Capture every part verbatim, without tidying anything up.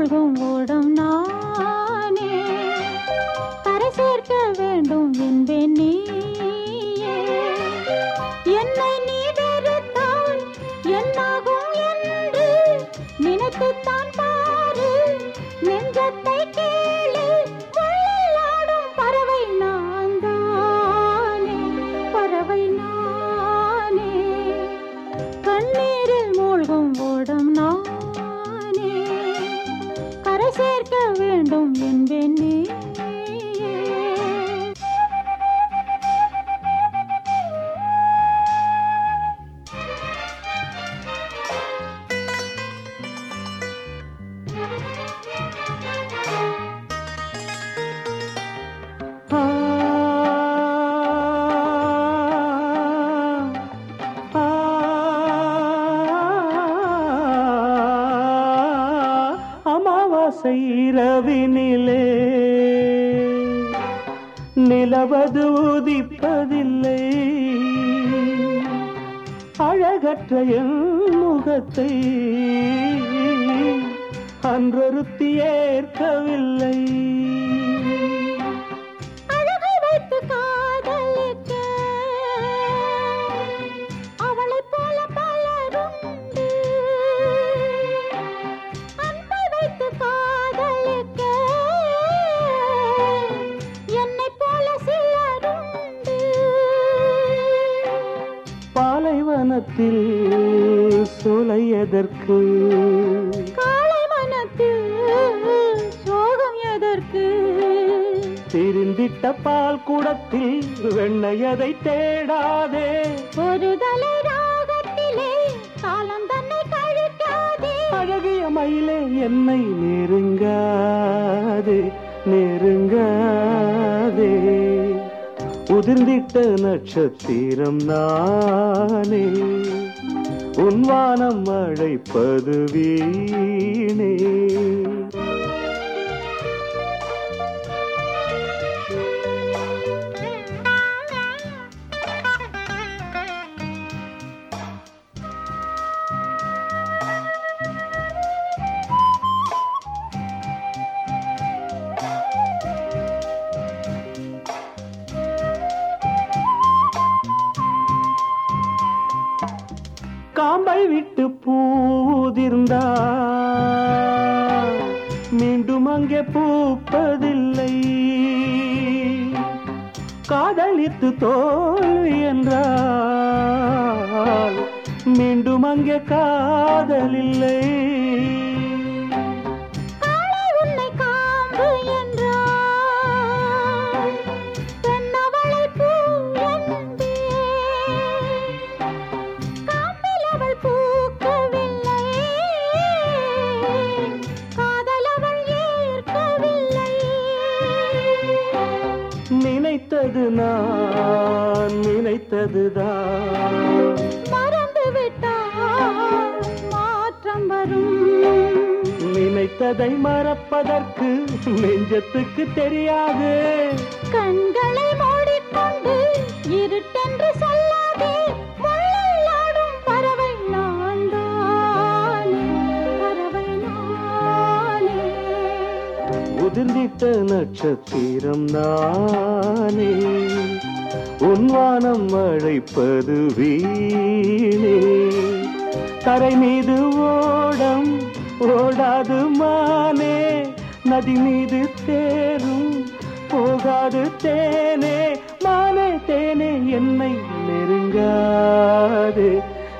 மூழ்கும் ஓடம் நானே கரை சேர்க்க வேண்டும் என்பேன் நீயே என்னை நீ வெறுத்தால் என்னாகும் என்று நினைத்துத்தான் பாரு நெஞ்சத்தை கேளு உள்ளாடும் பறவை நான் தானே பறவை நானே கண்ணீரில் மூழ்கும் ஓடம் நானே கரை சேர்க்க வேண்டும் என்பேன் நீ இரவினிலே நிலவது உதிப்பதில்லை அழகற்ற என் முகத்தை அன்றொருத்தி ஏற்கவில்லை அழகை வைத்து காதலிக்க அவளைப் போல பலருண்டு அன்பை வைத்து காதலிக்க என்னைப் போல சிலருண்டு பாலைவனத்தில் சோலை எதற்கு காலை மனத்தில் சோகம் எதற்கு திரிந்திட்ட பால் குடத்தில் வெண்ணையதை தேடாதே ஒரு தலை ராகத்திலே காலம் தன்னை கழிக்காதே அழகிய மயிலே என்னை நெருங்காதே நெருங்காதே உதிர்ந்திட்ட நட்சத்திரம் நானே உன் வானம் அழைப்பது வீணே காம்பை விட்டு பூதிர்ந்தா மீண்டும் அங்கே பூப்பதில்லை காதலித்து தோல்வி என்றால் மீண்டும் அங்கே காதலில்லை நினைத்தது நான் நினைத்ததுதான் மறந்து விட்டால் மாற்றம் வரும் நினைத்ததை மறப்பதற்கு நெஞ்சத்துக்கு தெரியாது கண்களை மூடிக்கொண்டு இருட்டென்று சொல்லாதே முள்ளாடும் பறவை நான் தானே பறவை நானே உதிர்ந்திட்ட நட்சத்திரம் நானே உன் வானம் அழைப்பது வீணே தரை மீது ஓடம் ஓடாது மானே நதி மீது தேரும் போகாது தேனே மானே தேனே என்னை நெருங்காதே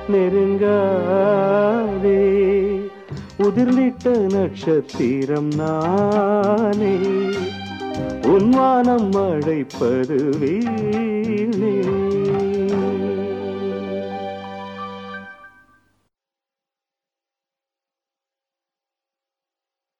நெருங்காதே உதிர்ந்திட்ட நட்சத்திரம் நானே உன் வானம் அழைப்பது வீணே